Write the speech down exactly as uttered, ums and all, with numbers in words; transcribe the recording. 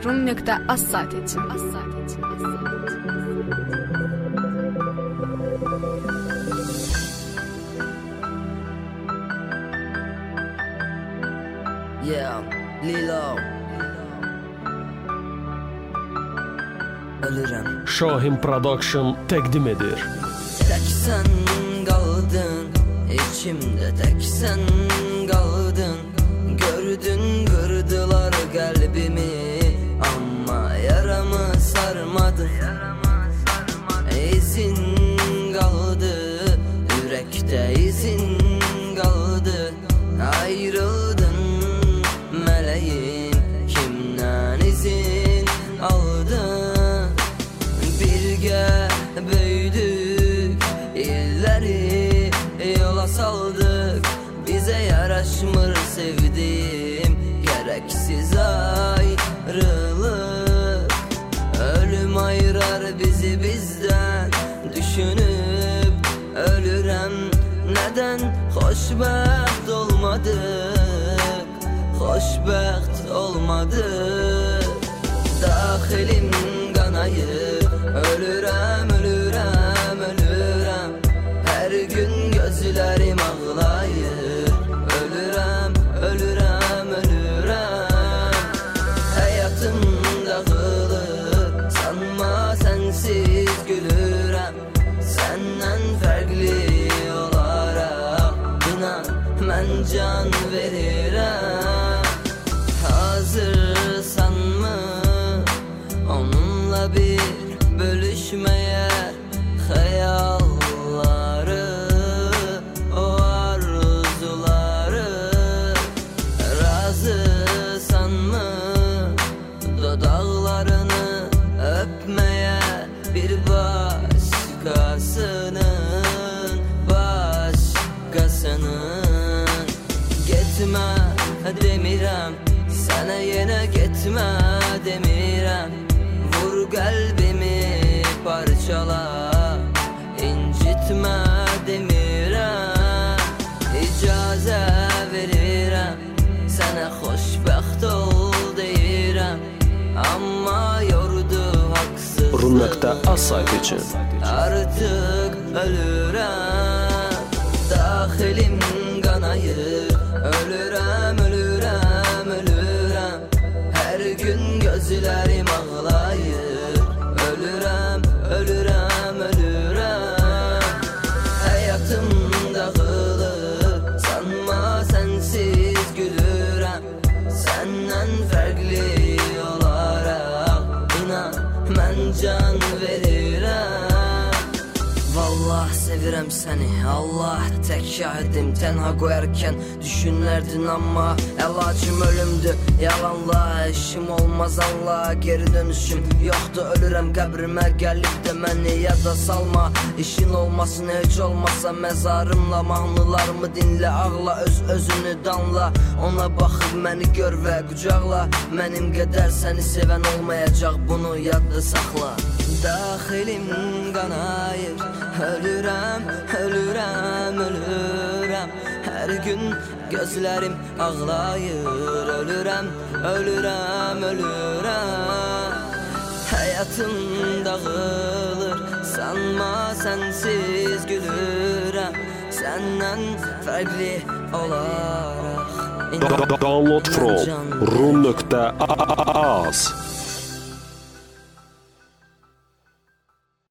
rum nöqtə az saat için. Yeah, Lilo. Ölürüm. Şahin Production təqdim edir. Tek sen kaldın, içimde tek sen kaldın. Gördün kırdılar kalbimi, ama yaramı sarmadın. İzin kaldı, yürekte izin kaldı. Ayrıldın meleğim, kimden izin aldın? Birge büyüdük, illeri yola saldık. Bize yaraşmır sevdiğim gereksiz ayrılık. Ölüm ayırar bizi bizden, düşünüp ölürem. Neden hoşbeht olmadık, hoşbeht olmadık. Dahilim kanayır, ölürem, ölürem, ölürem. Her gün gözlerim ağlayır, ölürem, ölürem, ölürem. Hayatım dağılır, sanma sensiz gülürem. Senden farklı olarak inan, ben can verirem. Hazırsan mı onunla bir bölüşmeye hayalları, o arzuları? Razısan mı dudaklarını öpmeye bir başkasının, başkasının? Gitme demirem, sana yine gitme demirem. Vur kalbimi parçala, incitme demirem. İcaze verirem, sana hoşbeht ol deyirem. Ama yordu haksızlık, rum nöqtə az saat için. Artık ölürem, dahilim kanayır. Ölürem, ölürem, ölürem. Her gün gözlerim ağlayır. Ölürem, ölürem, ölürem. Hayatım dağılır, sanma sensiz gülürem. Senden farklı olarak inan, ben can verirem. Vallah sevirem seni, Allah tek şahidim. Tenha koyarken düşünlerdin ama elacım ölümdü. Yalanla işim olmaz anla, geri dönüşüm yoktu. Ölürem kabrime gelip de beni ya da salma. İşin olmasın hiç olmazsa mezarımla. Mahnılarımı dinle, ağla, öz özünü danla. Ona bakıp beni gör ve kucakla. Benim kadar seni seven olmayacak, bunu yadda sakla. Dahilim kanayır, ölürem, ölürem, ölürem. Her gün gözlerim ağlayır. Ölürem, ölürem, ölürem. Hayatım dağılır, sanma sensiz gülürem. Senden farklı olarak Download from rum nöqtə az.